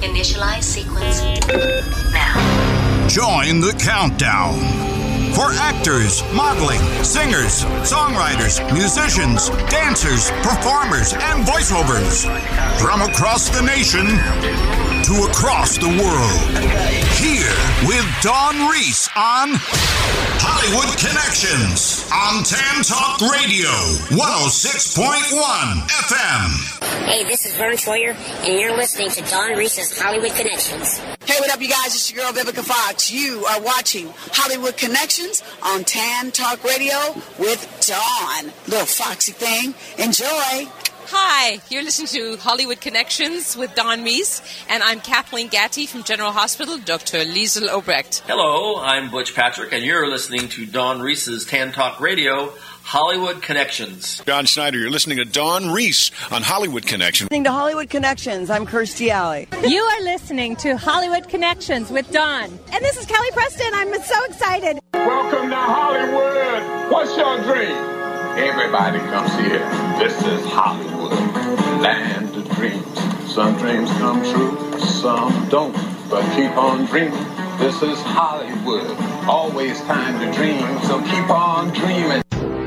Initialize sequence now. Join the countdown for actors, modeling, singers, songwriters, musicians, dancers, performers, and voiceovers from across the nation to across the world. Here with Dawn Reese on Hollywood Connections on Tan Talk Radio 106.1 FM. Hey, this is Vern Troyer, and you're listening to Dawn Reese's Hollywood Connections. Hey, what up, you guys? It's your girl, Vivica Fox. You are watching Hollywood Connections on Tan Talk Radio with Dawn. Little foxy thing. Enjoy. Hi, you're listening to Hollywood Connections with Dawn Reese, and I'm Kathleen Gatty from General Hospital, Dr. Liesl Obrecht. Hello, I'm Butch Patrick, and you're listening to Dawn Reese's Tan Talk Radio, Hollywood Connections. John Schneider, you're listening to Dawn Reese on Hollywood Connections. Listening to Hollywood Connections, I'm Kirstie Alley. You are listening to Hollywood Connections with Dawn. And this is Kelly Preston. I'm so excited. Welcome to Hollywood. What's your dream? Everybody comes here. This is Hollywood, land of dreams. Some dreams come true, some don't. But keep on dreaming. This is Hollywood. Always time to dream, so keep on dreaming.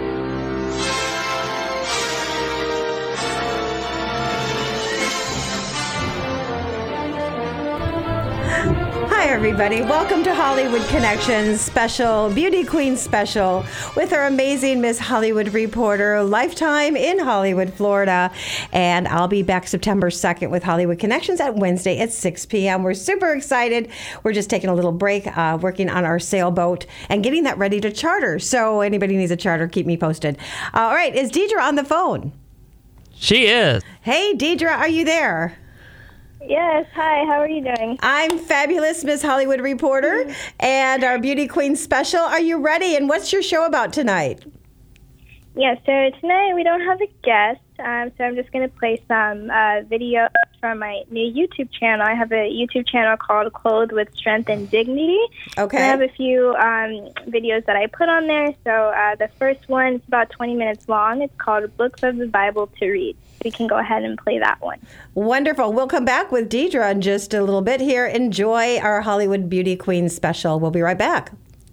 Hi, everybody. Welcome to Hollywood Connections special, Beauty Queen special, with our amazing Miss Hollywood reporter, Lifetime in Hollywood, Florida. And I'll be back September 2nd with Hollywood Connections at Wednesday at 6 p.m. We're super excited. We're just taking a little break, working on our sailboat and getting that ready to charter. So anybody needs a charter, keep me posted. All right. Is Deidre on the phone? She is. Hey, Deidre, are you there? Yes. Hi. How are you doing? I'm fabulous, Miss Hollywood reporter, and our Beauty Queen special. Are you ready? And what's your show about tonight? Yeah, so tonight we don't have a guest, so I'm just going to play some videos from my new YouTube channel. I have a YouTube channel called Clothed with Strength and Dignity. Okay. And I have a few videos that I put on there. So the first one is about 20 minutes long. It's called Books of the Bible to Read. We can go ahead and play that one. Wonderful. We'll come back with Deidre in just a little bit here. Enjoy our Hollywood Beauty Queen special. We'll be right back.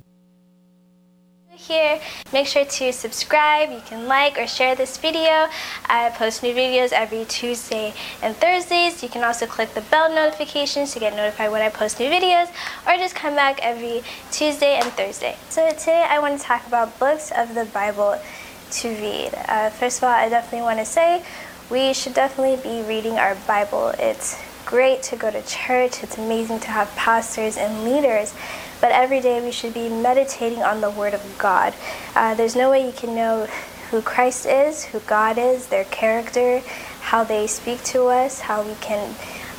Here, make sure to subscribe. You can like or share this video. I post new videos every Tuesday and Thursdays. You can also click the bell notifications to get notified when I post new videos, or just come back every Tuesday and Thursday. So today I want to talk about books of the Bible to read. First of all, I definitely want to say we should definitely be reading our Bible. It's great to go to church. It's amazing to have pastors and leaders. But every day we should be meditating on the Word of God. There's no way you can know who Christ is, who God is, their character, how they speak to us, how we can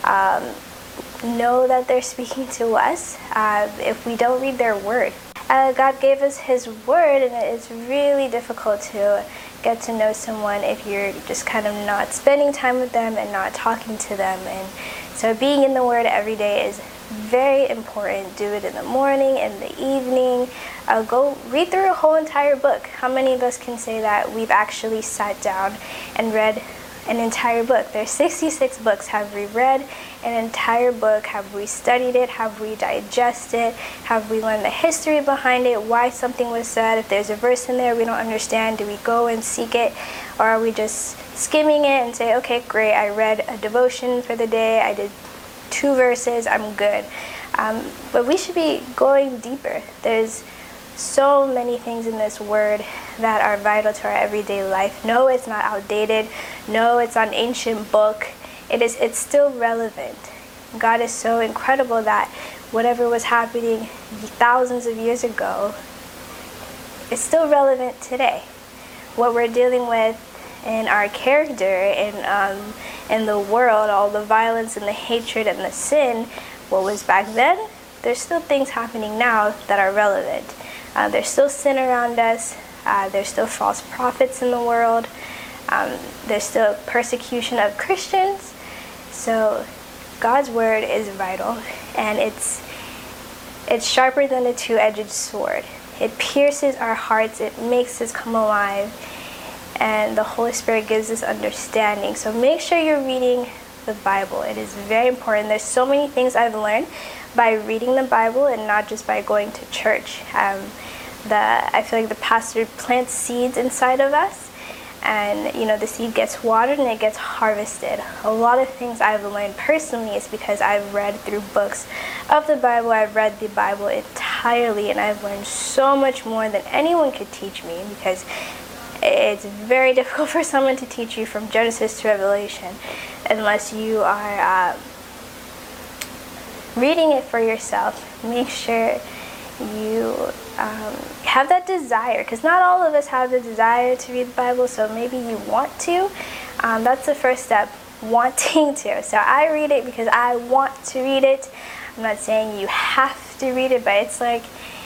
know that they're speaking to us if we don't read their Word. God gave us His Word, and it's really difficult to get to know someone if you're just kind of not spending time with them and not talking to them. And so being in the Word every day is very important. Do it in the morning, in the evening. Go read through a whole entire book. How many of us can say that we've actually sat down and read an entire book? There's 66 books. Have we read an entire book? Have we studied it? Have we digested it? Have we learned the history behind it? Why something was said? If there's a verse in there we don't understand, do we go and seek it? Or are we just skimming it and say, okay, great, I read a devotion for the day, I did 2 verses, I'm good. But we should be going deeper. There's so many things in this Word that are vital to our everyday life. No, it's not outdated. No, it's an ancient book. It's still relevant. God is so incredible that whatever was happening thousands of years ago is still relevant today. What we're dealing with in our character, in the world, all the violence and the hatred and the sin, what was back then, there's still things happening now that are relevant. There's still sin around us. There's still false prophets in the world. There's still persecution of Christians. So God's Word is vital, and it's sharper than a two-edged sword. It pierces our hearts. It makes us come alive. And the Holy Spirit gives us understanding. So make sure you're reading the Bible. It is very important. There's so many things I've learned by reading the Bible and not just by going to church. I feel like the pastor plants seeds inside of us, and the seed gets watered and it gets harvested. A lot of things I've learned personally is because I've read through books of the Bible. I've read the Bible entirely, and I've learned so much more than anyone could teach me, because it's very difficult for someone to teach you from Genesis to Revelation unless you are reading it for yourself. Make sure you have that desire, because not all of us have the desire to read the Bible, so maybe you want to. That's the first step, wanting to. So I read it because I want to read it. I'm not saying you have to read it, but it's like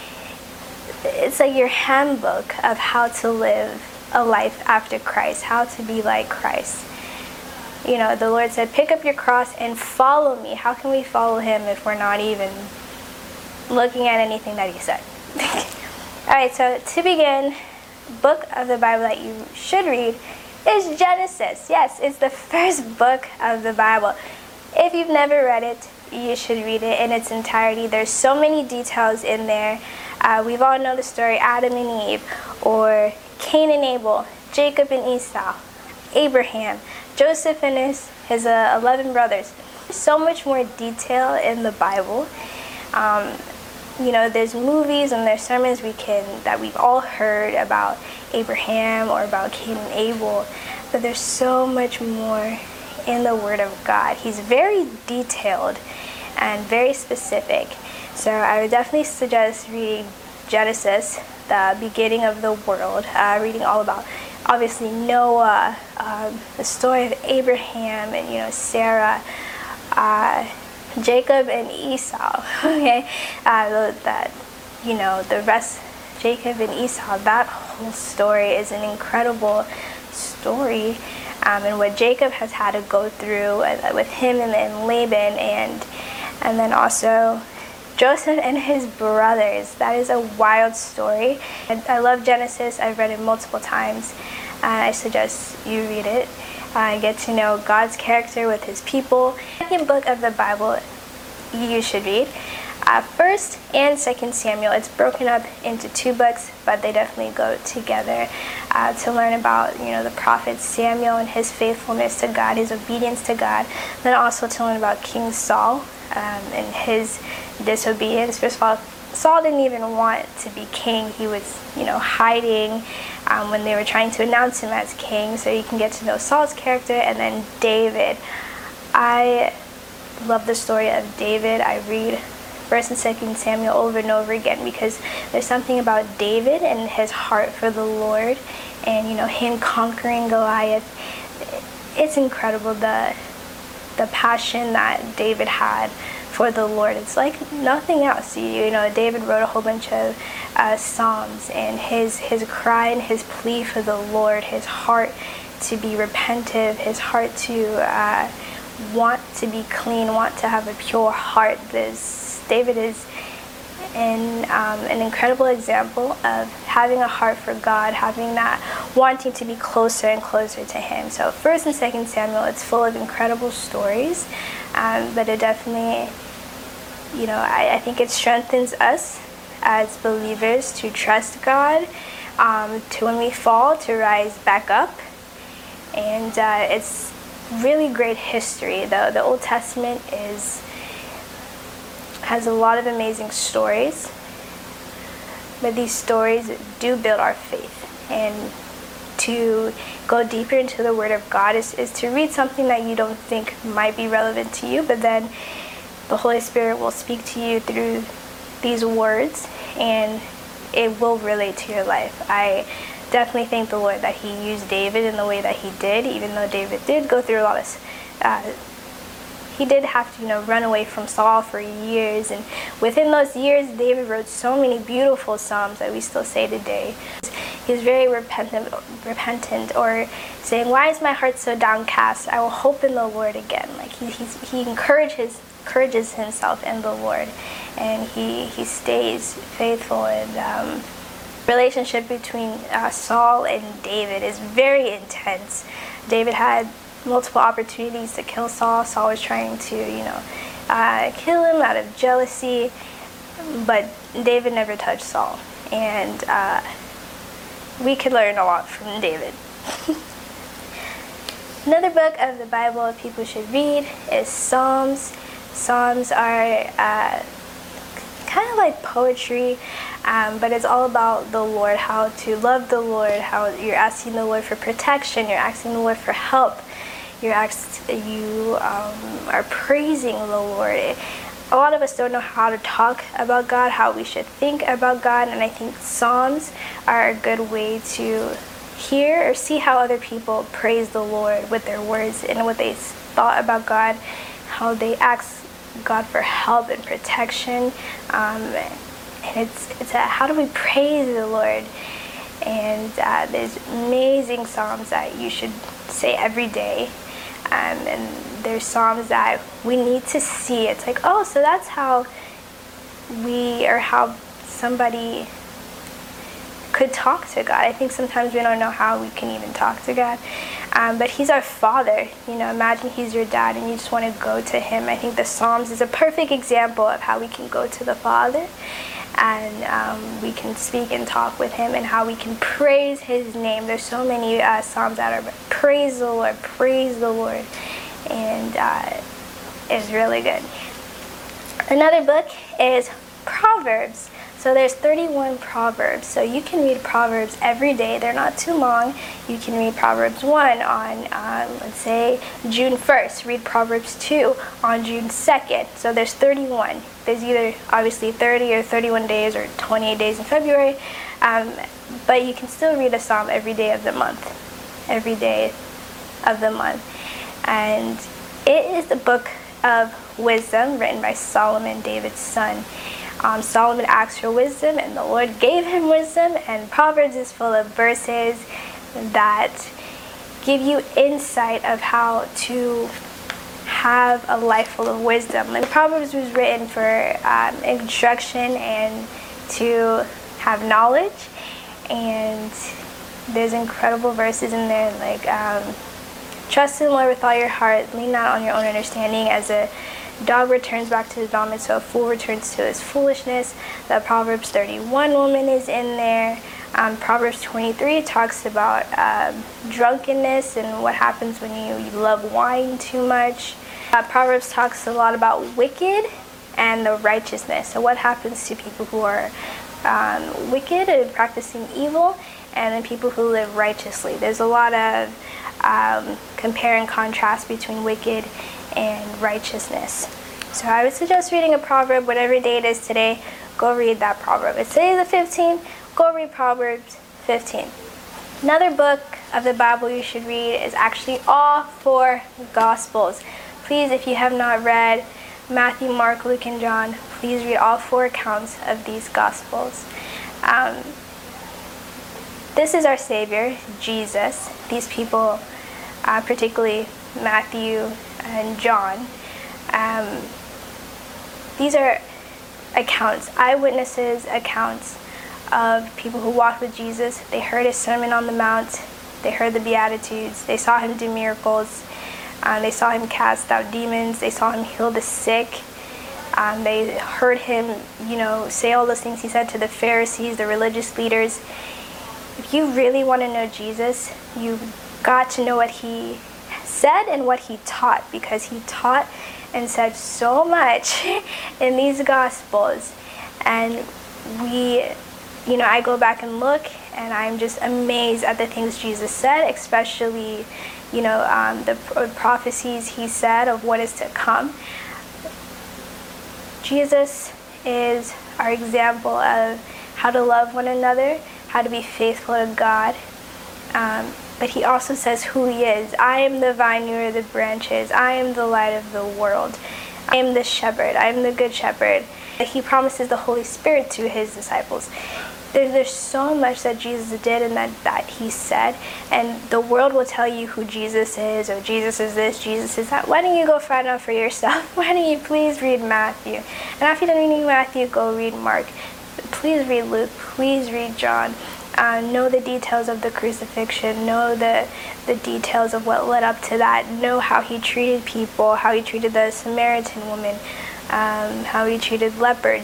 your handbook of how to live a life after Christ, how to be like Christ. The Lord said, pick up your cross and follow me. How can we follow him if we're not even looking at anything that he said? Alright, so to begin, book of the Bible that you should read is Genesis. Yes, it's the first book of the Bible. If you've never read it, you should read it in its entirety. There's so many details in there. We've all known the story, Adam and Eve, or Cain and Abel, Jacob and Esau, Abraham, Joseph and his 11 brothers. There's so much more detail in the Bible. There's movies and there's sermons that we've all heard about Abraham or about Cain and Abel, but there's so much more in the Word of God. He's very detailed and very specific. So I would definitely suggest reading Genesis, the beginning of the world, reading all about, obviously, Noah, the story of Abraham and, Sarah, Jacob and Esau, okay? The rest, Jacob and Esau, that whole story is an incredible story. And what Jacob has had to go through with him and Laban, and then also Joseph and his brothers. That is a wild story. I love Genesis. I've read it multiple times. I suggest you read it. Get to know God's character with his people. The second book of the Bible you should read, 1st and 2nd Samuel. It's broken up into 2 books, but they definitely go together to learn about the prophet Samuel and his faithfulness to God, his obedience to God. Then also to learn about King Saul and his disobedience. First of all, Saul didn't even want to be king. He was hiding when they were trying to announce him as king. So you can get to know Saul's character. And then David. I love the story of David. I read 1st and 2nd Samuel over and over again because there's something about David and his heart for the Lord, and him conquering Goliath. It's incredible, the passion that David had for the Lord. It's like nothing else. David wrote a whole bunch of psalms, and his cry and his plea for the Lord, his heart to be repentive, his heart to want to be clean, want to have a pure heart. David is an incredible example of having a heart for God, having that wanting to be closer and closer to him. So 1st and 2nd Samuel, it's full of incredible stories, but it definitely, I think it strengthens us as believers to trust God, to when we fall, to rise back up. And it's really great history. The Old Testament has a lot of amazing stories, but these stories do build our faith. And to go deeper into the Word of God is to read something that you don't think might be relevant to you, but then the Holy Spirit will speak to you through these words, and it will relate to your life. I definitely thank the Lord that he used David in the way that he did, even though David did go through a lot of he did have to run away from Saul for years, and within those years David wrote so many beautiful psalms that we still say today. He's very repentant, or saying, why is my heart so downcast? I will hope in the Lord again. Like he encourages himself in the Lord, and he stays faithful. And relationship between Saul and David is very intense. David had multiple opportunities to kill Saul. Saul was trying to, kill him out of jealousy, but David never touched Saul. And we could learn a lot from David. Another book of the Bible people should read is Psalms. Psalms are kind of like poetry, but it's all about the Lord, how to love the Lord, how you're asking the Lord for protection, you're asking the Lord for help, you are praising the Lord. A lot of us don't know how to talk about God, how we should think about God, and I think Psalms are a good way to hear or see how other people praise the Lord with their words and what they thought about God, how they ask God for help and protection, and it's how do we praise the Lord? And there's amazing Psalms that you should say every day, and there's Psalms that we need to see. It's like, oh, so that's how how somebody could talk to God. I think sometimes we don't know how we can even talk to God, but He's our Father. Imagine He's your dad and you just want to go to Him. I think the Psalms is a perfect example of how we can go to the Father, and we can speak and talk with Him, and how we can praise His name. There's so many Psalms that are praise the Lord, and it's really good. Another book is Proverbs. So there's 31 Proverbs. So you can read Proverbs every day. They're not too long. You can read Proverbs 1 on, let's say, June 1st. Read Proverbs 2 on June 2nd. So there's 31. There's either, obviously, 30 or 31 days or 28 days in February. But you can still read a psalm every day of the month. Every day of the month. And it is the book of wisdom written by Solomon, David's son. Solomon asked for wisdom, and the Lord gave him wisdom, and Proverbs is full of verses that give you insight of how to have a life full of wisdom. And Proverbs was written for instruction and to have knowledge, and there's incredible verses in there like trust in the Lord with all your heart, lean not on your own understanding. As a dog returns back to his vomit, so a fool returns to his foolishness. The Proverbs 31 woman is in there. Proverbs 23 talks about drunkenness and what happens when you love wine too much. Proverbs talks a lot about wicked and the righteousness. So what happens to people who are wicked and practicing evil, and then people who live righteously. There's a lot of compare and contrast between wicked and righteousness. So I would suggest reading a proverb, whatever day it is today, go read that proverb. If today is the 15th, go read Proverbs 15. Another book of the Bible you should read is actually all four Gospels. Please, if you have not read Matthew, Mark, Luke, and John, please read all four accounts of these Gospels. This is our Savior, Jesus. These people, particularly Matthew and John, these are accounts, eyewitnesses accounts of people who walked with Jesus. They heard His Sermon on the Mount. They heard the Beatitudes. They saw Him do miracles. They saw Him cast out demons. They saw Him heal the sick. They heard Him, say all those things He said to the Pharisees, the religious leaders. If you really want to know Jesus, you've got to know what He said and what He taught, because He taught and said so much in these Gospels. And I go back and look, and I'm just amazed at the things Jesus said, especially, the prophecies He said of what is to come. Jesus is our example of how to love one another, how to be faithful to God. But He also says who He is. I am the vine, you are the branches. I am the light of the world. I am the shepherd. I am the good shepherd. He promises the Holy Spirit to His disciples. There's so much that Jesus did and that He said. And the world will tell you who Jesus is, or Jesus is this, Jesus is that. Why don't you go find out for yourself? Why don't you please read Matthew? And after you read Matthew, go read Mark. Please read Luke. Please read John. know the details of the crucifixion, know the details of what led up to that, know how he treated people, how he treated the Samaritan woman, how he treated lepers.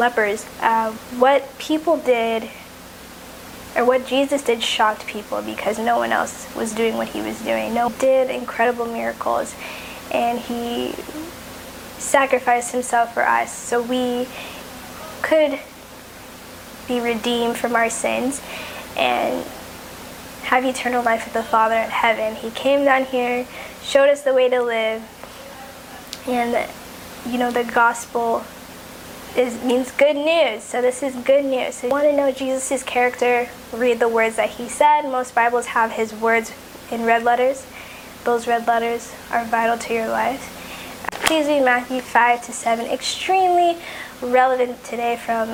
What people did, or what Jesus did, shocked people because no one else was doing what he was doing. No one did incredible miracles, and he sacrificed himself for us so we could be redeemed from our sins and have eternal life with the Father in heaven. He came down here, showed us the way to live, and the gospel means good news. So this is good news. So if you want to know Jesus' character, read the words that he said. Most Bibles have his words in red letters. Those red letters are vital to your life. Please read Matthew 5-7. Extremely relevant today from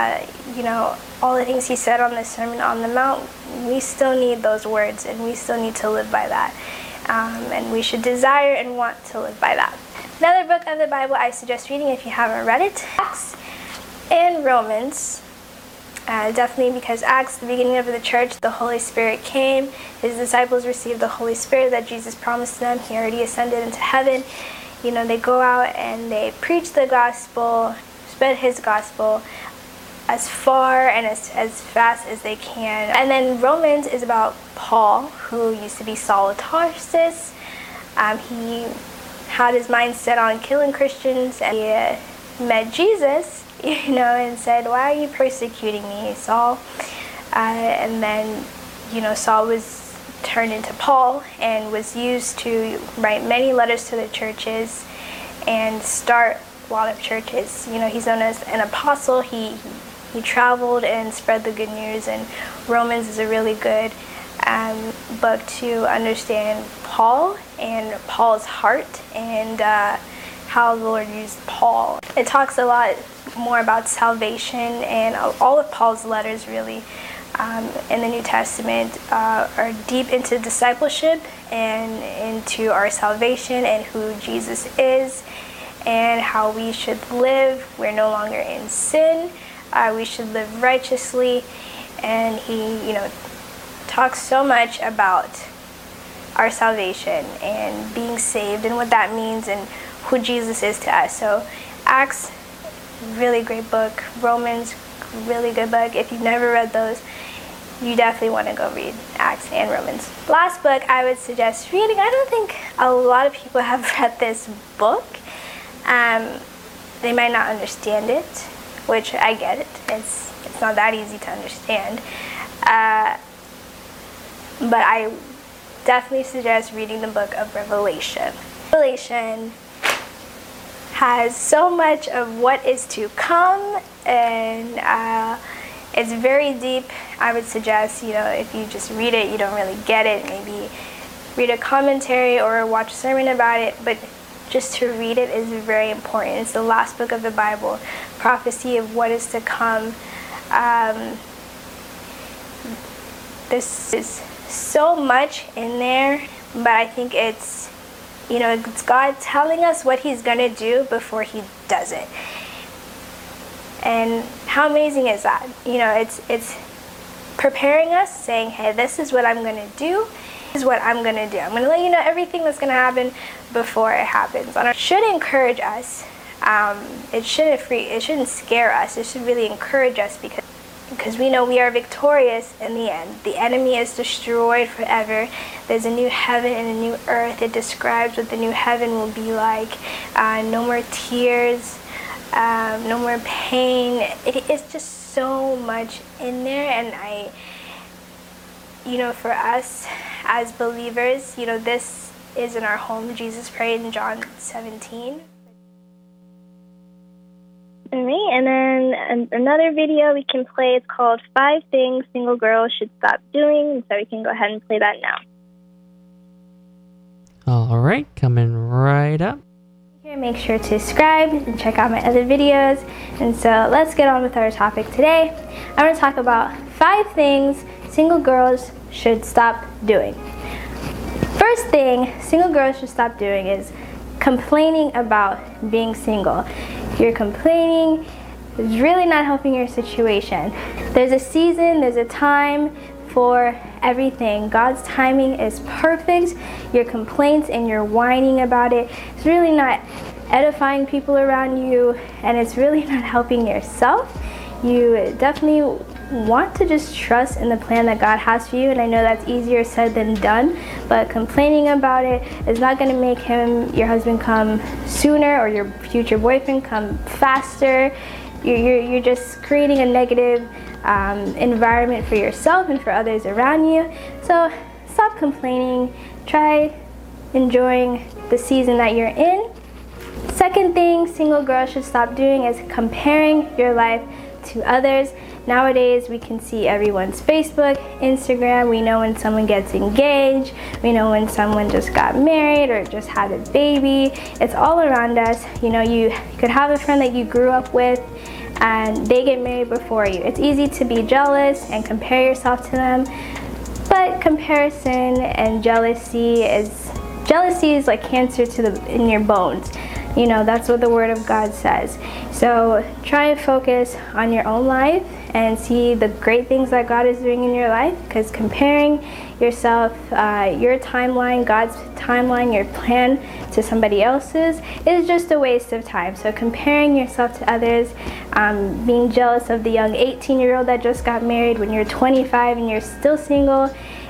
all the things he said on the Sermon on the Mount. We still need those words, and we still need to live by that. And we should desire and want to live by that. Another book of the Bible I suggest reading if you haven't read it, Acts and Romans. Definitely because Acts, the beginning of the church, the Holy Spirit came. His disciples received the Holy Spirit that Jesus promised them. He already ascended into heaven. They go out and they preach the gospel, spread his gospel as far and as fast as they can. And then Romans is about Paul, who used to be Saul of Tarsus. He had his mind set on killing Christians, and he met Jesus, and said, "Why are you persecuting me, Saul?" And then, Saul was turned into Paul and was used to write many letters to the churches and start a lot of churches. He's known as an apostle. He traveled and spread the good news, and Romans is a really good book to understand Paul and Paul's heart and how the Lord used Paul. It talks a lot more about salvation, and all of Paul's letters really in the New Testament are deep into discipleship and into our salvation and who Jesus is and how we should live. We're no longer in sin. We should live righteously. And he, talks so much about our salvation and being saved and what that means and who Jesus is to us. So Acts, really great book. Romans, really good book. If you've never read those, you definitely want to go read Acts and Romans. Last book I would suggest reading. I don't think a lot of people have read this book. They might not understand it, which I get it. It's not that easy to understand. But I definitely suggest reading the book of Revelation. Revelation has so much of what is to come, and it's very deep. I would suggest, if you just read it, you don't really get it. Maybe read a commentary or watch a sermon about it, but just to read it is very important. It's the last book of the Bible, prophecy of what is to come. This is so much in there, but I think it's God telling us what he's going to do before he does it. And how amazing is that? It's preparing us, saying, hey, this is what I'm going to do. This is what I'm going to do. I'm going to let you know everything that's going to happen before it happens. And it should encourage us. It shouldn't scare us. It should really encourage us because we know we are victorious in the end. The enemy is destroyed forever. There's a new heaven and a new earth. It describes what the new heaven will be like. No more tears. No more pain. It's just so much in there, and for us as believers, this is in our home. Jesus prayed in John 17. Alright, and then another video we can play is called 5 Things Single Girls Should Stop Doing, so we can go ahead and play that now. Alright, coming right up. Here, make sure to subscribe and check out my other videos. And so let's get on with our topic today. I'm going to talk about 5 things single girls should stop doing. First thing single girls should stop doing is complaining about being single. You're complaining is really not helping your situation. There's a season, there's a time for everything. God's timing is perfect. Your complaints and your whining about it, it's really not edifying people around you, and it's really not helping yourself. You definitely want to just trust in the plan that God has for you, and I know that's easier said than done, but complaining about it is not going to make your husband come sooner or your future boyfriend come faster. You're just creating a negative environment for yourself and for others around you. So stop complaining. Try enjoying the season that you're in. Second thing single girls should stop doing is comparing your life to others. Nowadays we can see everyone's Facebook, Instagram. We know when someone gets engaged. We know when someone just got married or just had a baby. It's all around us. You know, you could have a friend that you grew up with and they get married before you. It's easy to be jealous and compare yourself to them, but comparison and jealousy is like cancer in your bones. You know, that's what the Word of God says. So try and focus on your own life and see the great things that God is doing in your life, because comparing yourself, your timeline, God's timeline, your plan to somebody else's is just a waste of time. So comparing yourself to others, being jealous of the young 18-year-old that just got married when you're 25 and you're still single,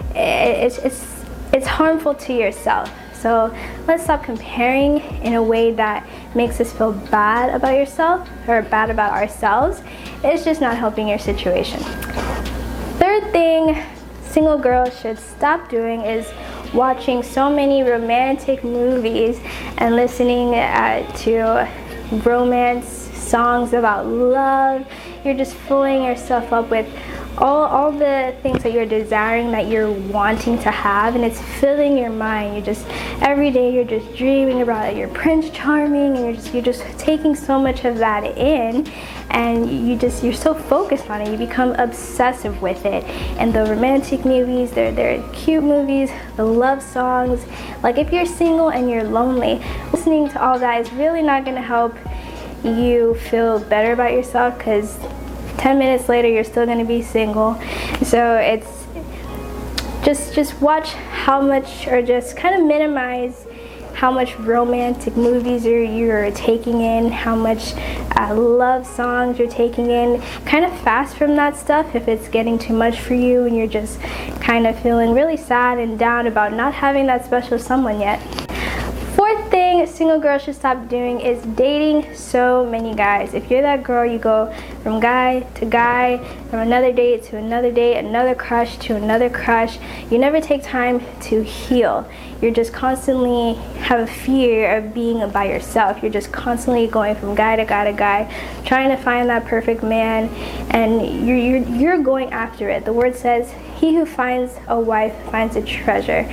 it's harmful to yourself. So let's stop comparing in a way that makes us feel bad about yourself or bad about ourselves. It's just not helping your situation. Third thing single girls should stop doing is watching so many romantic movies and listening to romance songs about love. You're just filling yourself up with all the things that you're desiring, that you're wanting to have, and it's filling your mind. Every day you're just dreaming about it. You're Prince Charming, and you're just taking so much of that in, and you're so focused on it. You become obsessive with it. And the romantic movies, they're cute movies, the love songs. Like, if you're single and you're lonely, listening to all that is really not going to help you feel better about yourself, because 10 minutes later you're still going to be single. So it's just watch how much, or just kind of minimize how much romantic movies you're taking in, how much love songs you're taking in. Kind of fast from that stuff if it's getting too much for you and you're just kind of feeling really sad and down about not having that special someone yet. Fourth thing single girls should stop doing is dating so many guys. If you're that girl, you go from guy to guy, from another date to another date, another crush to another crush. You never take time to heal. You're just constantly have a fear of being by yourself. You're just constantly going from guy to guy to guy, trying to find that perfect man, and you're going after it. The word says, "He who finds a wife finds a treasure."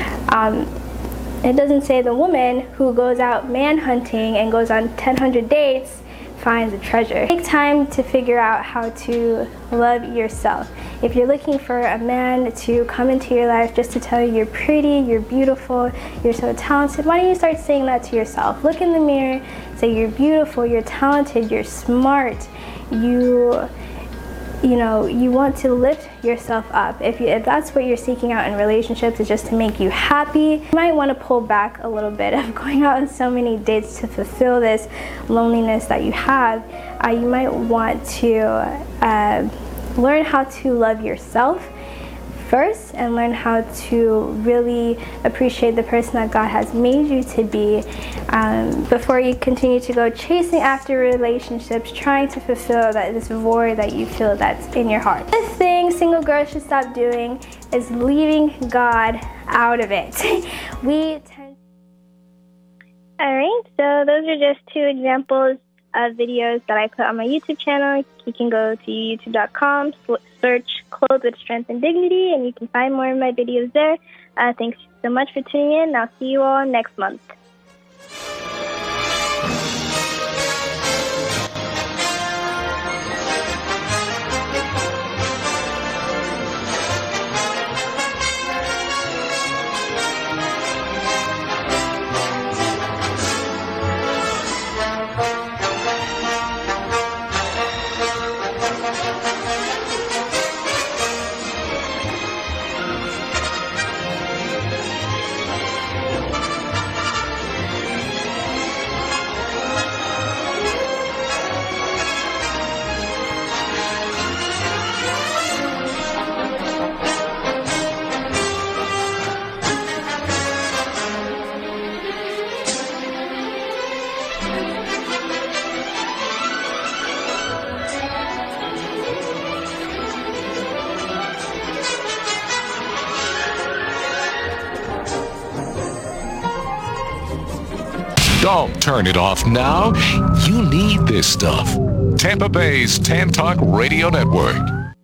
It doesn't say the woman who goes out man hunting and goes on 1,000 dates finds a treasure. Take time to figure out how to love yourself. If you're looking for a man to come into your life just to tell you you're pretty, you're beautiful, you're so talented, why don't you start saying that to yourself? Look in the mirror, say you're beautiful, you're talented, you're smart, you want to lift yourself up. If that's what you're seeking out in relationships, is just to make you happy, you might want to pull back a little bit of going out on so many dates to fulfill this loneliness that you have. You might want to learn how to love yourself first and learn how to really appreciate the person that God has made you to be before you continue to go chasing after relationships, trying to fulfill this void that you feel that's in your heart. The thing single girls should stop doing is leaving God out of it. Alright, so those are just two examples of videos that I put on my YouTube channel. You can go to youtube.com, search Clothed with Strength and Dignity, and you can find more of my videos there. Thanks so much for tuning in. I'll see you all next month. Don't turn it off now. You need this stuff. Tampa Bay's Tan Talk Radio Network.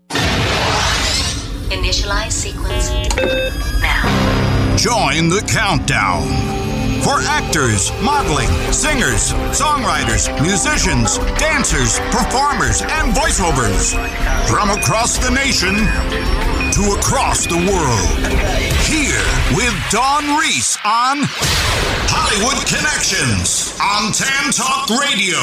Initialize sequence now. Join the countdown. For actors, modeling, singers, songwriters, musicians, dancers, performers, and voiceovers from across the nation to across the world. Here with Dawn Reese on Hollywood Connections on Tan Talk Radio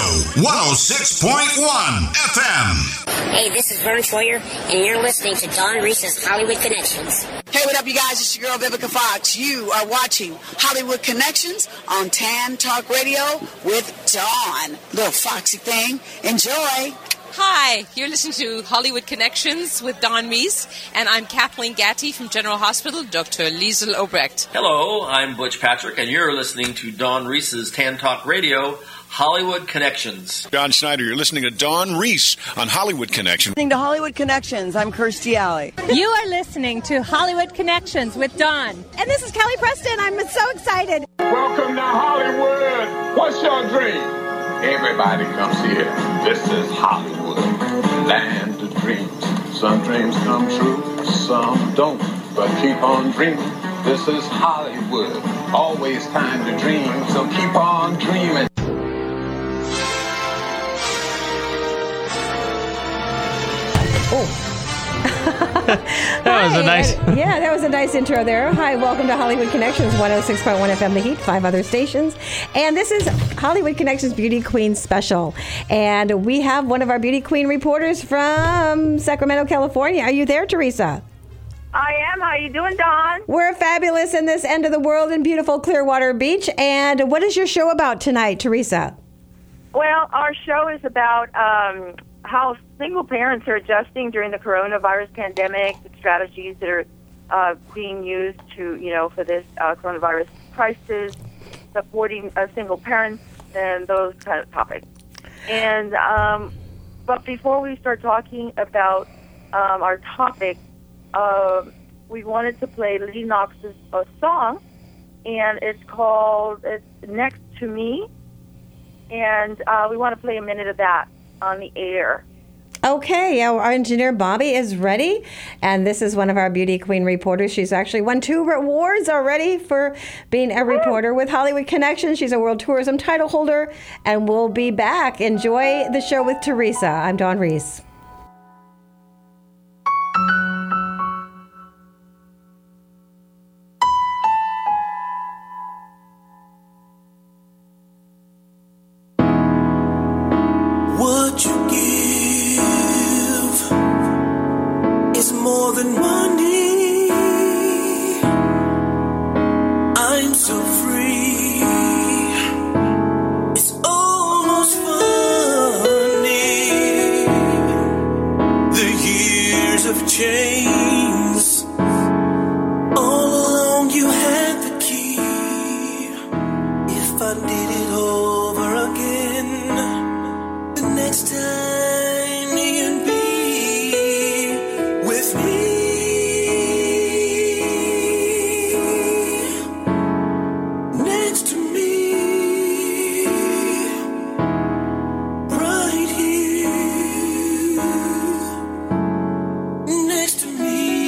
106.1 FM. Hey, this is Vern Troyer, and you're listening to Dawn Reese's Hollywood Connections. Hey, what up, you guys? It's your girl, Vivica Fox. You are watching Hollywood Connections on Tan Talk Radio with Dawn. Little foxy thing. Enjoy. Hi, you're listening to Hollywood Connections with Dawn Reese, and I'm Kathleen Gatty from General Hospital, Dr. Liesl Obrecht. Hello, I'm Butch Patrick, and you're listening to Dawn Reese's Tan Talk Radio, Hollywood Connections. John Schneider, you're listening to Dawn Reese on Hollywood Connections. Listening to Hollywood Connections, I'm Kirstie Alley. You are listening to Hollywood Connections with Dawn. And this is Kelly Preston. I'm so excited. Welcome to Hollywood. What's your dream? Everybody comes here. This is Hollywood, land of dreams. Some dreams come true, some don't. But keep on dreaming. This is Hollywood. Always time to dream, so keep on dreaming. That was a nice... Yeah, that was a nice intro there. Hi, welcome to Hollywood Connections, 106.1 FM The Heat, 5 other stations. And this is Hollywood Connections Beauty Queen Special. And we have one of our Beauty Queen reporters from Sacramento, California. Are you there, Teresa? I am. How you doing, Dawn? We're fabulous in this end of the world in beautiful Clearwater Beach. And what is your show about tonight, Teresa? Well, our show is about how single parents are adjusting during the coronavirus pandemic, the strategies that are being used to, for this coronavirus crisis, supporting single parents, and those kind of topics. And but before we start talking about our topic, we wanted to play Lee Knox's song, and it's called Next to Me, and we want to play a minute of that on the air. Okay, our engineer Bobby is ready, and this is one of our Beauty Queen reporters. She's actually won 2 awards already for being a reporter with Hollywood Connections. She's a World Tourism title holder, and we'll be back. Enjoy the show with Teresa. I'm Dawn Reese. What you give is more than money. I'm so free. It's almost funny. The years of chains. All along you had the key. If I did it over again, next time you'd be with me. Next to me. Right here. Next to me.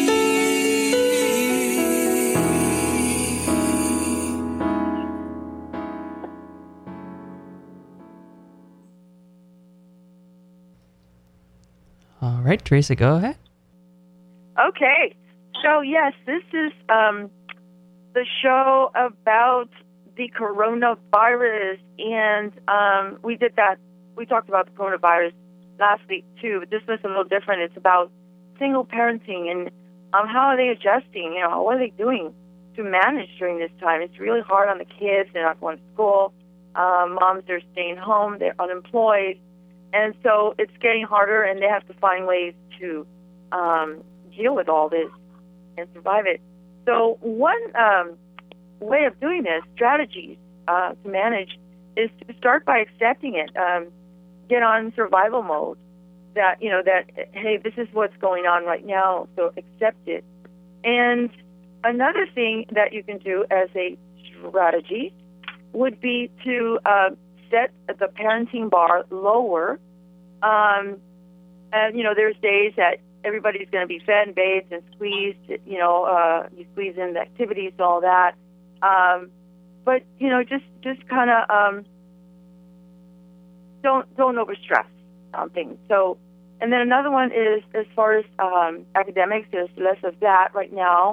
All right, Teresa, go ahead. Okay. So, yes, this is the show about the coronavirus. And we did that. We talked about the coronavirus last week, too. But this was a little different. It's about single parenting and how are they adjusting? What are they doing to manage during this time? It's really hard on the kids. They're not going to school. Moms are staying home. They're unemployed. And so it's getting harder, and they have to find ways to deal with all this and survive it. So one way of doing this, strategies to manage, is to start by accepting it. Get on survival mode. That, hey, this is what's going on right now, so accept it. And another thing that you can do as a strategy would be to set the parenting bar lower. And, there's days that everybody's going to be fed and bathed and squeezed, you squeeze in the activities, all that. But, just kind of don't overstress on things. So, and then another one is as far as academics, there's less of that right now.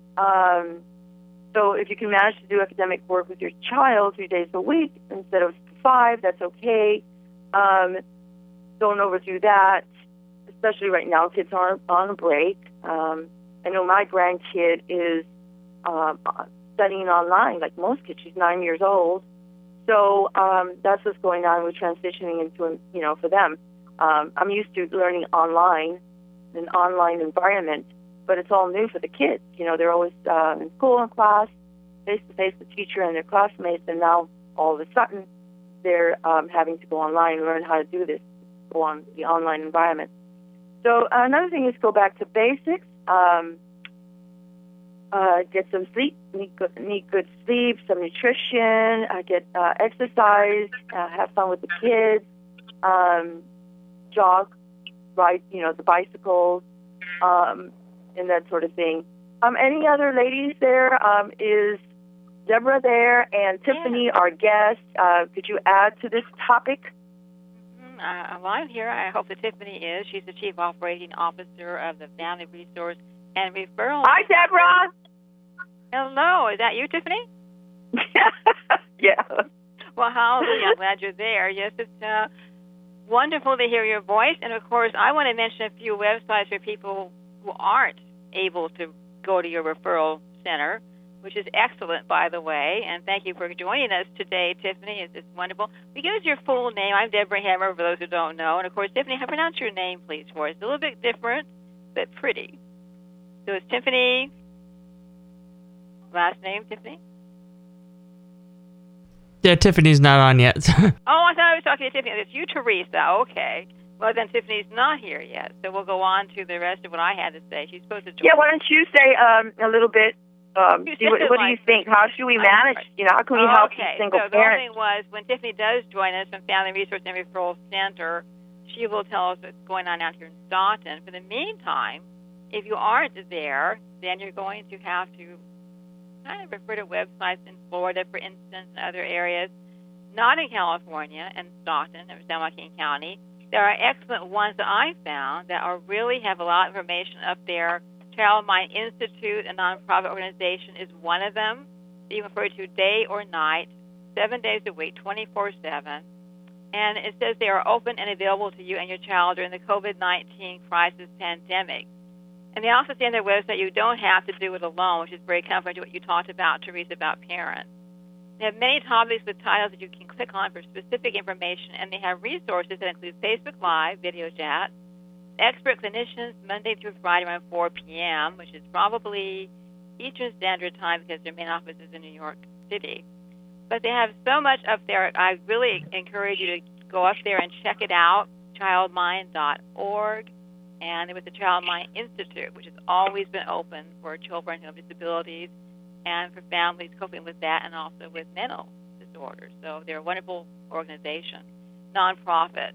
So if you can manage to do academic work with your child 3 days a week instead of 5, that's okay. Don't overdo that, especially right now. Kids are on a break. I know my grandkid is studying online, like most kids. She's 9 years old. So that's what's going on. We're transitioning into, for them. I'm used to learning online, an online environment, but it's all new for the kids. They're always in school and class, face-to-face with the teacher and their classmates, and now all of a sudden they're having to go online and learn how to do this, go on the online environment. So another thing is go back to basics, get some sleep, need good sleep, some nutrition, get exercise, have fun with the kids, jog, ride, the bicycles, and that sort of thing. Any other ladies there? Is Deborah there and Tiffany, our guest? Could you add to this topic? Well, I'm here. I hope that Tiffany is. She's the Chief Operating Officer of the Family Resource and Referral. Hi, Deborah. Hello. Is that you, Tiffany? Yeah. Well, hallelujah. I'm glad you're there. Yes, it's wonderful to hear your voice. And, of course, I want to mention a few websites for people who aren't able to go to your referral center, which is excellent, by the way. And thank you for joining us today, Tiffany. It's wonderful. We give us your full name. I'm Deborah Hammer, for those who don't know. And, of course, Tiffany, how to pronounce your name, please, for us? It's a little bit different, but pretty. So it's Tiffany. Last name, Tiffany? Yeah, Tiffany's not on yet. Oh, I thought I was talking to Tiffany. It's you, Teresa. Okay. Well, then Tiffany's not here yet, so we'll go on to the rest of what I had to say. She's supposed to join. Yeah, why don't you say a little bit? What do you think? How should we manage? How can we help these single parents? The whole thing was, when Tiffany does join us from Family Resource and Referral Center, she will tell us what's going on out here in Staunton. For the meantime, if you aren't there, then you're going to have to kind of refer to websites in Florida, for instance, and other areas, not in California and Staunton or San Joaquin County. There are excellent ones that I found that really have a lot of information up there. Child Mind Institute, a nonprofit organization, is one of them. You can refer to day or night, 7 days a week, 24/7. And it says they are open and available to you and your child during the COVID-19 crisis pandemic. And they also say on their website you don't have to do it alone, which is very comforting to what you talked about, Teresa, about parents. They have many topics with titles that you can click on for specific information, and they have resources that include Facebook Live, video chat, expert clinicians Monday through Friday around 4 p.m., which is probably Eastern Standard Time because their main office is in New York City. But they have so much up there. I really encourage you to go up there and check it out, childmind.org. And there was the Child Mind Institute, which has always been open for children who have disabilities and for families coping with that and also with mental disorders. So they're a wonderful organization, nonprofit.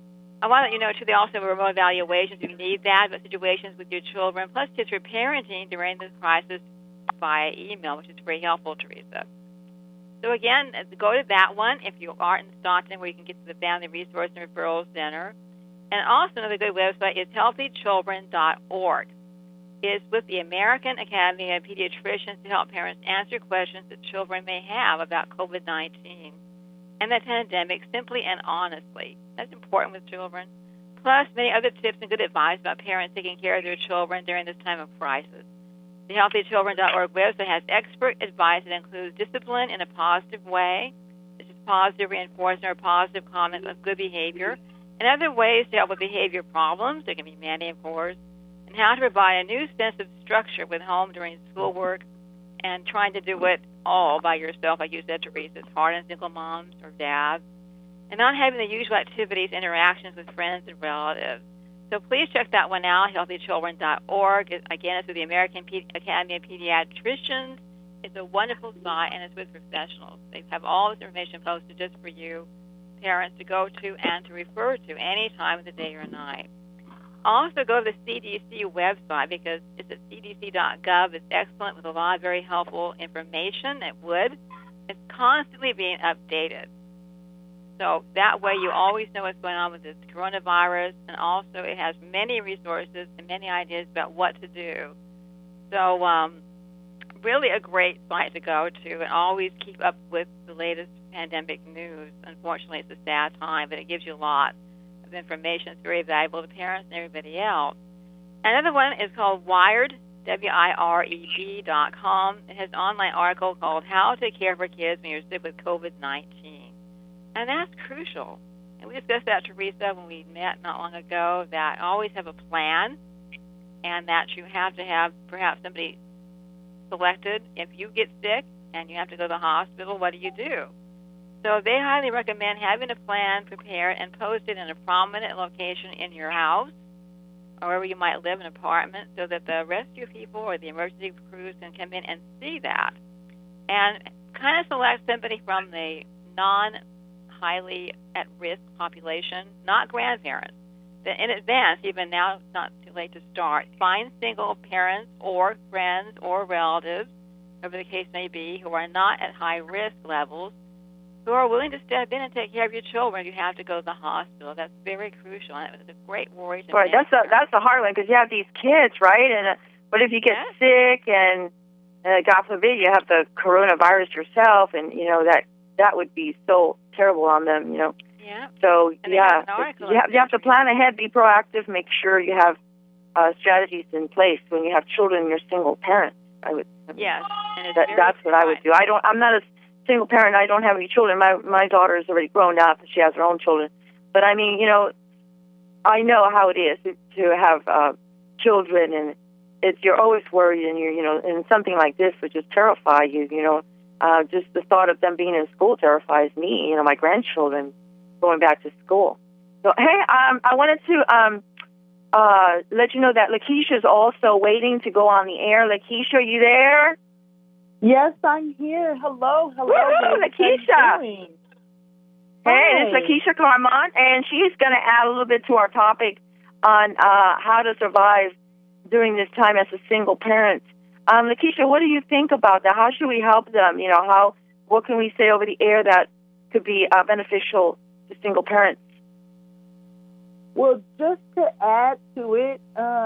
I want to let you know, too, they also have remote evaluations if you need that, but situations with your children, plus tips for parenting during this crisis via email, which is very helpful, Teresa. So, again, go to that one if you are in Staunton, where you can get to the Family Resource and Referral Center. And also another good website is healthychildren.org. It's with the American Academy of Pediatricians to help parents answer questions that children may have about COVID-19 and the pandemic simply and honestly. That's important with children. Plus, many other tips and good advice about parents taking care of their children during this time of crisis. The healthychildren.org website has expert advice that includes discipline in a positive way, such as positive reinforcement or positive comments of good behavior, and other ways to help with behavior problems. There can be many, of course, and how to provide a new sense of structure with home during schoolwork and trying to do it all by yourself, like you said, Teresa. It's hard on single moms or dads, and not having the usual activities, interactions with friends and relatives. So please check that one out, healthychildren.org. Again, it's with the American Academy of Pediatricians It's a wonderful site, and it's with professionals. They have all this information posted just for you, parents, to go to and to refer to any time of the day or night. Also, go to the CDC website because it's at cdc.gov. It's excellent with a lot of very helpful information. It's constantly being updated. So that way you always know what's going on with this coronavirus, and also it has many resources and many ideas about what to do. So really a great site to go to and always keep up with the latest pandemic news. Unfortunately, it's a sad time, but it gives you a lot of information. It's very valuable to parents and everybody else. Another one is called Wired, WIRED.com. It has an online article called How to Care for Kids When You're Sick with COVID-19. And that's crucial. And we discussed that, Teresa, when we met not long ago, that always have a plan and that you have to have perhaps somebody selected. If you get sick and you have to go to the hospital, what do you do? So they highly recommend having a plan prepared and posted in a prominent location in your house or wherever you might live, an apartment, so that the rescue people or the emergency crews can come in and see that. And kind of select somebody from the non-highly at-risk population, not grandparents. In advance, even now, it's not too late to start. Find single parents or friends or relatives, whatever the case may be, who are not at high risk levels, who are willing to step in and take care of your children if you have to go to the hospital. That's very crucial, and it's a great worry to Right, that's the hard one, because you have these kids, right? And what if you get sick and God forbid you have the coronavirus yourself, and that would be so terrible on them, Yeah. So and you have to plan ahead, be proactive, make sure you have strategies in place when you have children and you're single parents. Yes, and that's what I would do. I'm not a single parent. I don't have any children. My daughter is already grown up. She has her own children. But I mean, I know how it is to have children, and you're always worried, and and something like this would just terrify you. Just the thought of them being in school terrifies me. My grandchildren going back to school. So hey, I wanted to let you know that Lakeisha is also waiting to go on the air. Lakeisha, are you there? Yes, I'm here. Hello. Woo, Lakeisha. Hey, it's Lakeisha Carmont, and she's going to add a little bit to our topic on how to survive during this time as a single parent. Lakeisha, what do you think about that? How should we help them? What can we say over the air that could be beneficial to single parents? Well, just to add to it,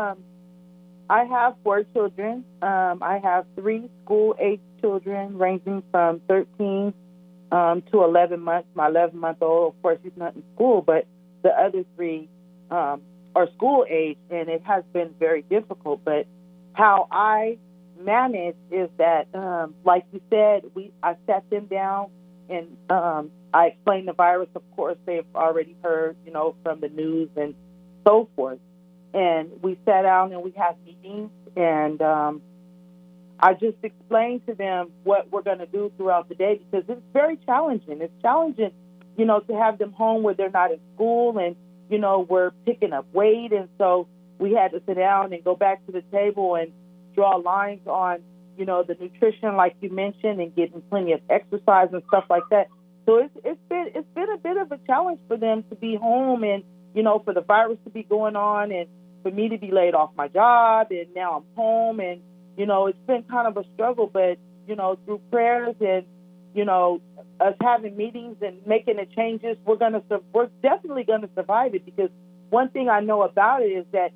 I have 4 children. I have 3 school-age children ranging from 13 to 11 months. My 11-month-old, of course, he's not in school, but the other 3 are school-age, and it has been very difficult. But how I manage is that, like you said, I sat them down and I explained the virus. Of course, they've already heard, from the news and so forth. And we sat down and we had meetings, and I just explained to them what we're going to do throughout the day, because it's very challenging. It's challenging, to have them home where they're not in school, and, we're picking up weight. And so we had to sit down and go back to the table and draw lines on, the nutrition, like you mentioned, and getting plenty of exercise and stuff like that. So it's been a bit of a challenge for them to be home, and, for the virus to be going on, and for me to be laid off my job, and now I'm home, and, it's been kind of a struggle. But, through prayers and, us having meetings and making the changes, we're definitely going to survive it, because one thing I know about it is that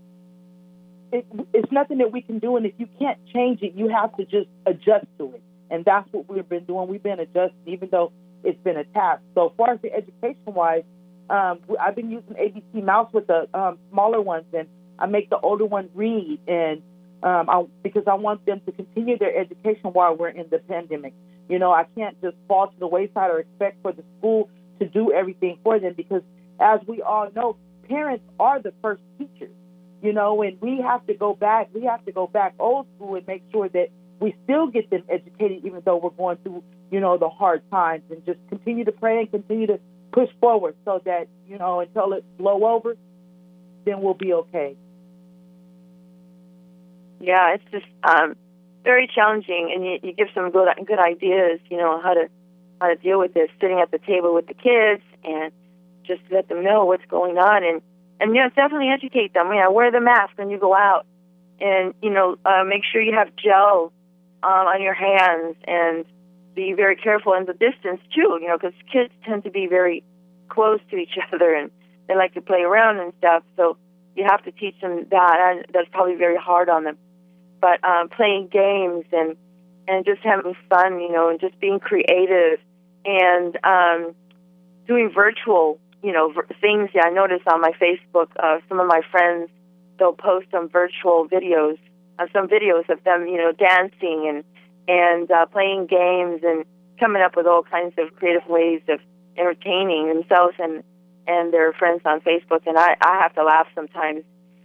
it's nothing that we can do, and if you can't change it, you have to just adjust to it. And that's what we've been doing. We've been adjusting, even though it's been a task. So as far as the education-wise, I've been using ABC Mouse with the smaller ones, and I make the older ones read, and because I want them to continue their education while we're in the pandemic. I can't just fall to the wayside or expect for the school to do everything for them, because as we all know, parents are the first teachers. And we have to go back old school and make sure that we still get them educated, even though we're going through, the hard times, and just continue to pray and continue to push forward so that, until it's blow over, then we'll be okay. Yeah, it's just, very challenging, and you give some good ideas, how to deal with this, sitting at the table with the kids and just let them know what's going on, and definitely educate them. Wear the mask when you go out, and make sure you have gel on your hands, and be very careful in the distance too. Because kids tend to be very close to each other, and they like to play around and stuff. So you have to teach them that, and that's probably very hard on them. But playing games and just having fun, and just being creative, and doing virtual, things. Yeah, I noticed on my Facebook, some of my friends, they'll post some virtual videos, some videos of them, dancing and playing games and coming up with all kinds of creative ways of entertaining themselves and their friends on Facebook. And I have to laugh sometimes,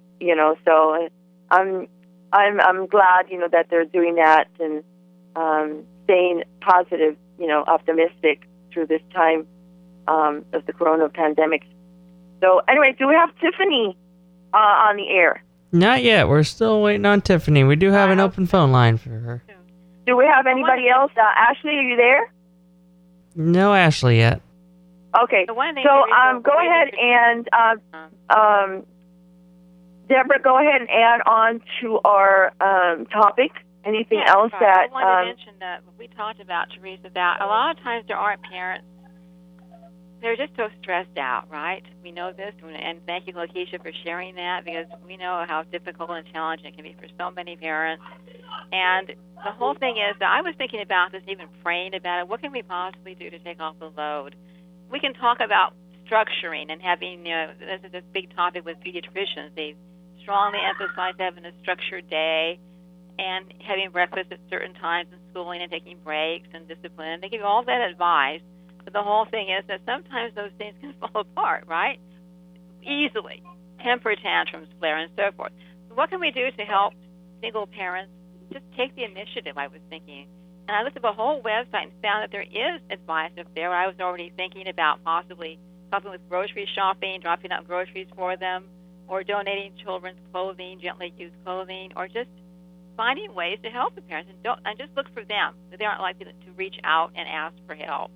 So I'm glad, that they're doing that and staying positive, optimistic through this time of the corona pandemic. So anyway, do we have Tiffany on the air? Not yet. We're still waiting on Tiffany. We do have an open phone line for her. Do we have anybody else? Ashley, are you there? No Ashley yet. Okay. So go ahead and Deborah, go ahead and add on to our topic. Anything else that... I wanted to mention that we talked about, Teresa, that a lot of times there aren't parents. They're just so stressed out, right? We know this, and thank you, Lakeisha, for sharing that, because we know how difficult and challenging it can be for so many parents. And the whole thing is that I was thinking about this, even praying about it. What can we possibly do to take off the load? We can talk about structuring and having, this is a big topic with pediatricians. They strongly emphasize having a structured day and having breakfast at certain times and schooling and taking breaks and discipline. They give you all that advice. But the whole thing is that sometimes those things can fall apart, right? Easily. Temper tantrums, flare, and so forth. So what can we do to help single parents just take the initiative, I was thinking. And I looked at the whole website and found that there is advice up there. I was already thinking about possibly helping with grocery shopping, dropping out groceries for them, or donating children's clothing, gently used clothing, or just finding ways to help the parents. And just look for them. They aren't likely to reach out and ask for help.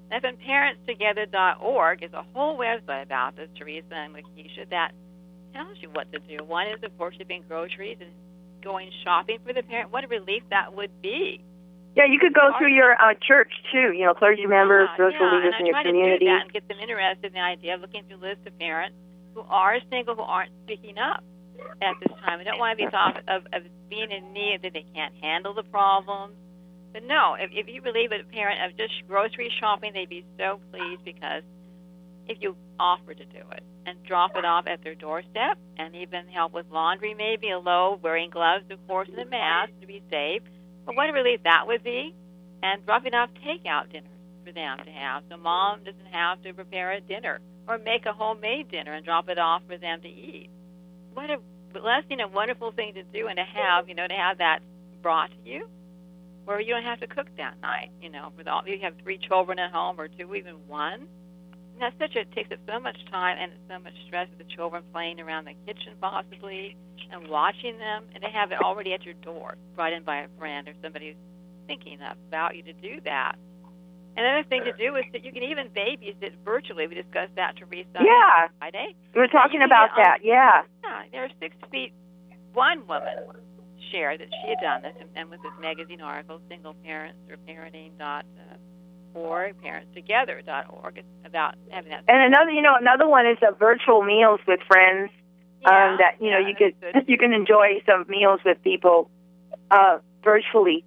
FNParentsTogether.org is a whole website about this, Teresa and Lakeisha, that tells you what to do. One is, of course, shipping groceries and going shopping for the parent. What a relief that would be. Yeah, you could go through your church, too, clergy members, spiritual leaders in your community. And I try to do that and get them interested in the idea of looking through lists of parents who are single, who aren't speaking up at this time. We don't want to be thought of being in need, that they can't handle the problems. But no, if you relieve a parent of just grocery shopping, they'd be so pleased, because if you offer to do it and drop it off at their doorstep and even help with laundry, maybe a load, wearing gloves, of course, and a mask to be safe. But what a relief that would be. And dropping off takeout dinners for them to have. So mom doesn't have to prepare a dinner or make a homemade dinner and drop it off for them to eat. What a blessing, a wonderful thing to do and to have, to have that brought to you, where you don't have to cook that night, with all, you have 3 children at home or 2, even 1. And that's it takes up so much time and so much stress with the children playing around the kitchen possibly and watching them, and they have it already at your door, brought in by a friend or somebody who's thinking about you to do that. Another thing to do is that you can even babysit virtually. We discussed that, Teresa. Yeah. On Friday. We were talking about that, yeah. Yeah, there are 6 feet. One woman shared that she had done this, and with this magazine article, Single Parents or Parenting.org, ParentsTogether.org. It's about having that. And another one is virtual meals with friends. That you can enjoy some meals with people virtually.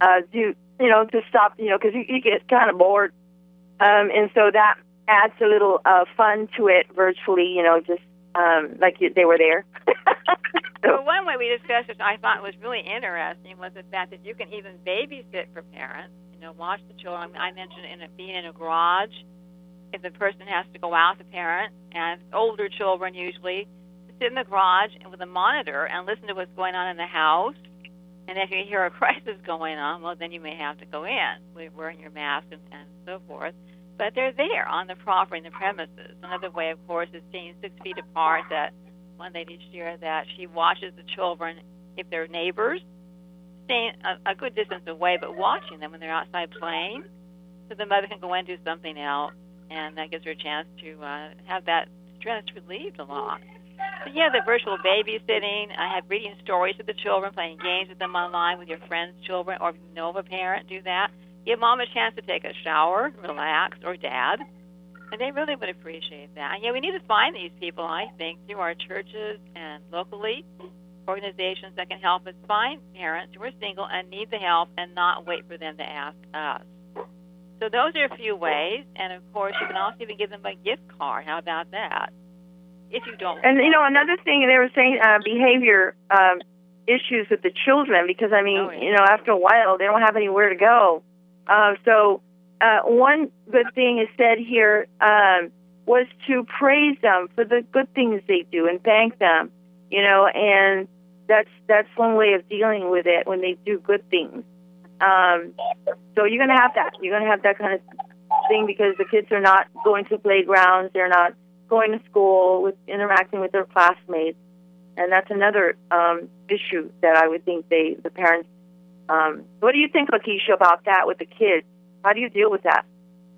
To stop, because you get kind of bored, and so that adds a little fun to it virtually. Just like they were there. So one way we discussed, which I thought was really interesting, was the fact that you can even babysit for parents. Watch the children. I mentioned being in a garage. If the person has to go out, the parent, and older children usually, to sit in the garage and with a monitor and listen to what's going on in the house. And if you hear a crisis going on, well, then you may have to go in, wearing your mask and so forth. But they're there on the property, in the premises. Another way, of course, is staying 6 feet apart. That one lady shared that she watches the children, if they're neighbors, staying a good distance away, but watching them when they're outside playing, so the mother can go and do something else, and that gives her a chance to have that stress relieved a lot. So yeah, the virtual babysitting. I have reading stories with the children, playing games with them online with your friends' children, or if you know of a parent, do that. Give mom a chance to take a shower, relax, or dad, and they really would appreciate that. And yeah, we need to find these people, I think, through our churches and locally, organizations that can help us find parents who are single and need the help and not wait for them to ask us. So those are a few ways, and of course, you can also even give them a gift card. How about that? If you don't. And, another thing, they were saying behavior issues with the children, because, after a while, they don't have anywhere to go. So one good thing is said here was to praise them for the good things they do and thank them, and that's one way of dealing with it when they do good things. So you're going to have that. You're going to have that kind of thing because the kids are not going to playgrounds. They're not going to school, interacting with their classmates. And that's another issue that I would think the parents... what do you think, Lakeisha, about that with the kids? How do you deal with that?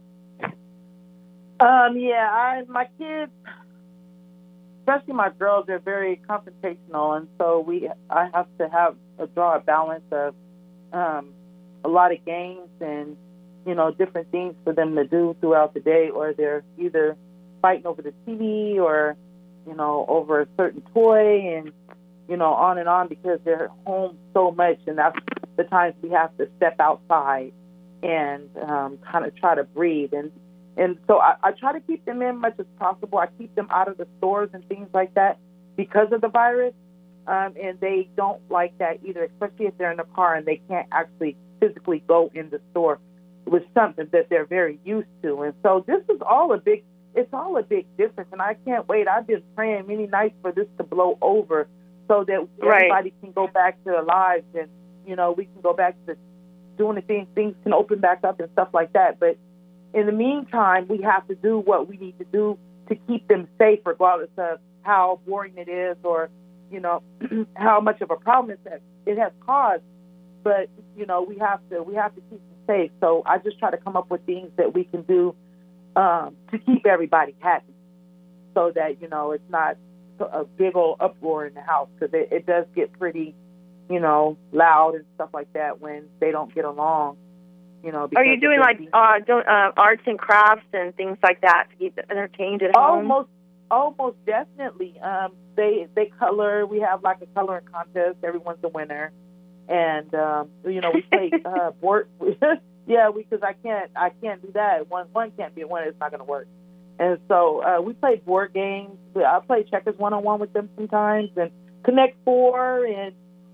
My kids, especially my girls, they're very confrontational, and so I have to draw a balance of a lot of games and different things for them to do throughout the day, or they're either fighting over the TV or over a certain toy, and on and on, because they're home so much, and that's the times we have to step outside and kind of try to breathe. And so I try to keep them in much as possible. I keep them out of the stores and things like that because of the virus, and they don't like that either, especially if they're in the car and they can't actually physically go in the store with something that they're very used to. And so this is all a big difference, and I can't wait. I've been praying many nights for this to blow over so that everybody can go back to their lives, and we can go back to doing the things can open back up and stuff like that. But in the meantime, we have to do what we need to do to keep them safe, regardless of how boring it is or how much of a problem it has caused. But we have to keep them safe. So I just try to come up with things that we can do to keep everybody happy, so that it's not a big old uproar in the house, because it does get pretty loud and stuff like that when they don't get along. Are you doing arts and crafts and things like that to keep them entertained at home? Almost definitely. They color. We have like a coloring contest. Everyone's a winner, and we play board. Because I can't do that. One can't be a winner. It's not going to work. And so we play board games. I play checkers 1-on-1 with them sometimes, and Connect Four, and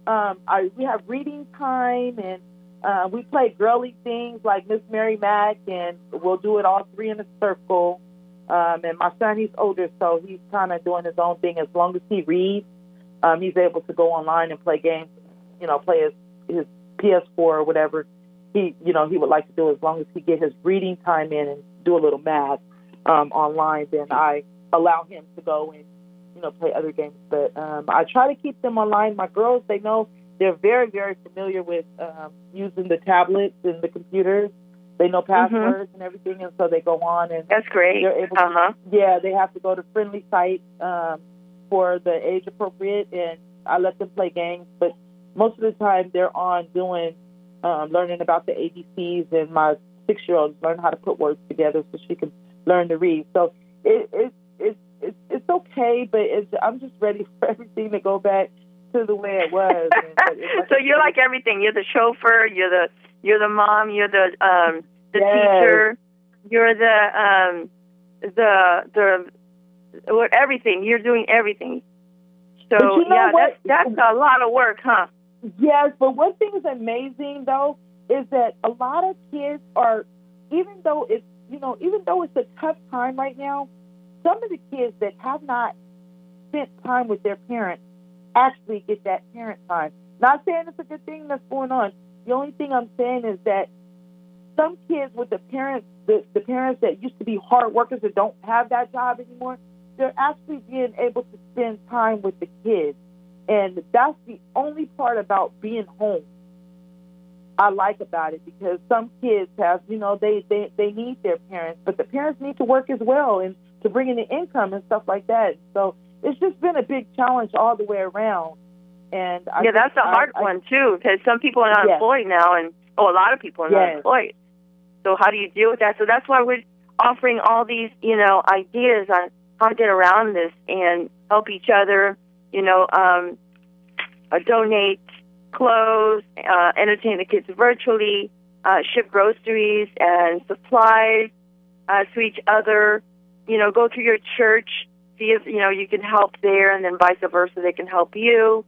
we have reading time, and we play girly things like Miss Mary Mac, and we'll do it all three in a circle. And my son, he's older, so he's kind of doing his own thing. As long as he reads, he's able to go online and play games, play his PS4 or whatever he would like to do. As long as he get his reading time in and do a little math online, then I allow him to go and play other games. But I try to keep them online. My girls, they know, they're very, very familiar with using the tablets and the computers. They know passwords and everything, and so they go on, and that's great. They're able to, they have to go to friendly sites for the age appropriate, and I let them play games. But most of the time, they're on doing learning about the ABCs, and my 6-year-old is learning how to put words together so she can learn to read. So it's okay, but I'm just ready for everything to go back to the way it was. So you're like everything. You're the chauffeur. You're the mom. You're the teacher. You're the everything. You're doing everything. So that's a lot of work, huh? Yes, but one thing is amazing though is that a lot of kids are, even though it's a tough time right now, some of the kids that have not spent time with their parents actually get that parent time. Not saying it's a good thing that's going on. The only thing I'm saying is that some kids with the parents that used to be hard workers that don't have that job anymore, they're actually being able to spend time with the kids. And that's the only part about being home I like about it, because some kids have, you know, they need their parents, but the parents need to work as well and to bring in the income and stuff like that. So it's just been a big challenge all the way around. And that's a hard one too, because some people are unemployed now, and a lot of people are not employed. So how do you deal with that? So that's why we're offering all these, you know, ideas on how to get around this and help each other, you know, donate clothes, entertain the kids virtually, ship groceries and supplies to each other, you know, go through your church, see if, you know, you can help there, and then vice versa, they can help you.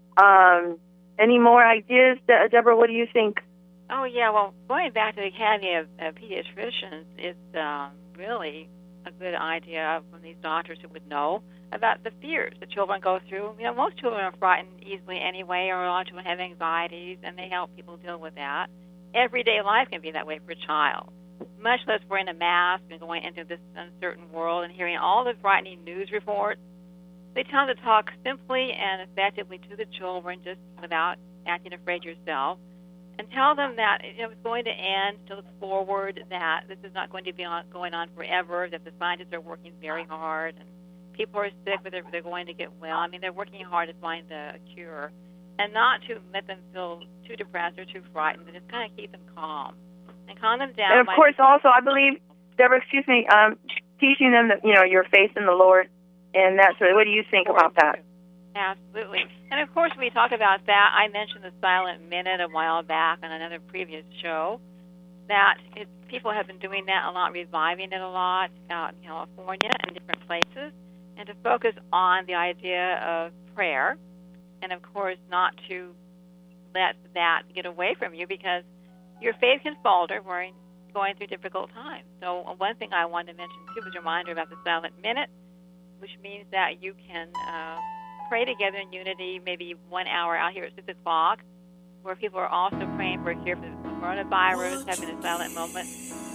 Any more ideas, Deborah? What do you think? Oh, yeah. Well, going back to the Academy of Pediatricians, it's really a good idea from these doctors who would know about the fears that children go through. You know, most children are frightened easily anyway, or a lot of children have anxieties, and they help people deal with that. Everyday life can be that way for a child, much less wearing a mask and going into this uncertain world and hearing all the frightening news reports. They tell them to talk simply and effectively to the children, just without acting afraid yourself, and tell them that it's going to end, to look forward, that this is not going to be going on forever, that the scientists are working very hard, and people are sick, but they're going to get well. I mean, they're working hard to find a cure, and not to let them feel too depressed or too frightened, but just kind of keep them calm and calm them down. And of course, also, I believe, Deborah, teaching them that, you know, your faith in the Lord, and that's what do you think about that? Absolutely. And of course, we talk about that. I mentioned the Silent Minute a while back on another previous show, that people have been doing that a lot, reviving it a lot out in California and different places, and to focus on the idea of prayer, and of course not to let that get away from you, because your faith can falter when you're going through difficult times. So one thing I wanted to mention too was a reminder about the Silent Minute, which means that you can pray together in unity, maybe 1 hour out here at 6 o'clock, where people are also praying for a cure for the coronavirus, having a silent moment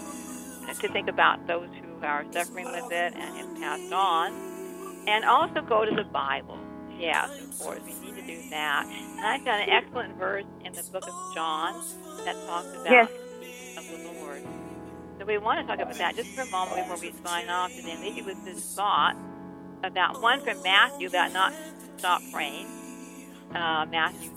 to think about those who are suffering with it and have passed on. And also go to the Bible. Yes, of course, we need to do that. And I found an excellent verse in the book of John that talks about the peace of the Lord. So we want to talk about that just for a moment before we sign off today, and leave you with this thought about one from Matthew about not to stop praying. Matthew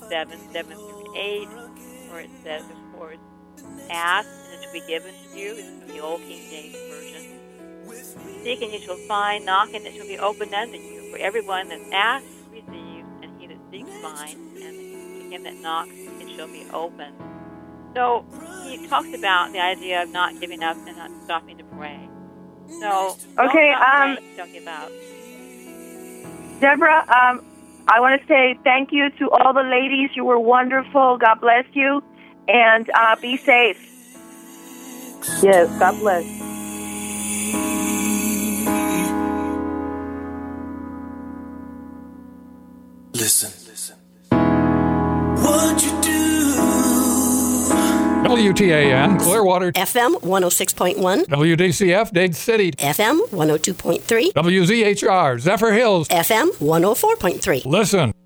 7:7-8, where it says, of course, ask and it shall be given to you. This is from the Old King James Version. Seek and you shall find, knock and it shall be opened unto you. For everyone that asks receives, and he that seeks finds, and to him that knocks it shall be opened. So he talks about the idea of not giving up and not stopping to pray. So don't give up. Deborah, I want to say thank you to all the ladies. You were wonderful. God bless you, and be safe. Yes, God bless. Listen. What'd you do? WTAN, Clearwater. FM 106.1. WDCF, Dade City. FM 102.3. WZHR, Zephyr Hills. FM 104.3. Listen.